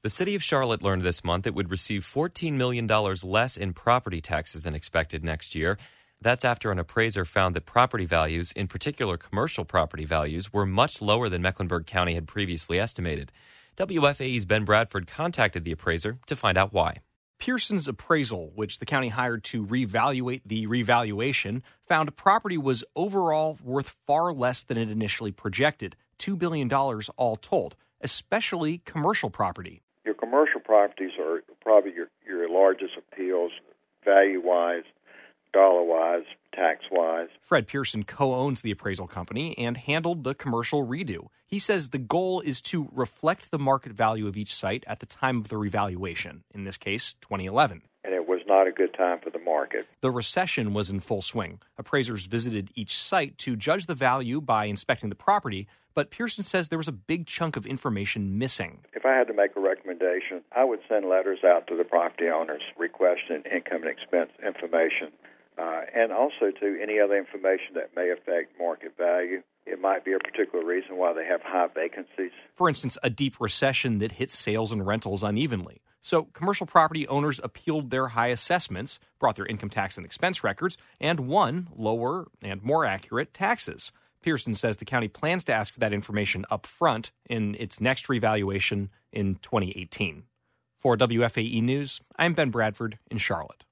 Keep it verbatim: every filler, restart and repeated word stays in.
The city of Charlotte learned this month it would receive fourteen million dollars less in property taxes than expected next year. That's after an appraiser found that property values, in particular commercial property values, were much lower than Mecklenburg County had previously estimated. W F A E's Ben Bradford contacted the appraiser to find out why. Pearson's appraisal, which the county hired to reevaluate the revaluation, found property was overall worth far less than it initially projected, two billion dollars all told, especially commercial property. Your commercial properties are probably your, your largest appeals, value-wise, dollar-wise, tax-wise. Fred Pearson co-owns the appraisal company and handled the commercial redo. He says the goal is to reflect the market value of each site at the time of the revaluation, in this case, twenty eleven. And it was not a good time for the market. The recession was in full swing. Appraisers visited each site to judge the value by inspecting the property, but Pearson says there was a big chunk of information missing. If I had to make a recommendation, I would send letters out to the property owners requesting income and expense information, uh, and also to any other information that may affect market value. It might be a particular reason why they have high vacancies. For instance, a deep recession that hits sales and rentals unevenly. So commercial property owners appealed their high assessments, brought their income tax and expense records, and won lower and more accurate taxes. Pearson says the county plans to ask for that information up front in its next revaluation in twenty eighteen. For W F A E News, I'm Ben Bradford in Charlotte.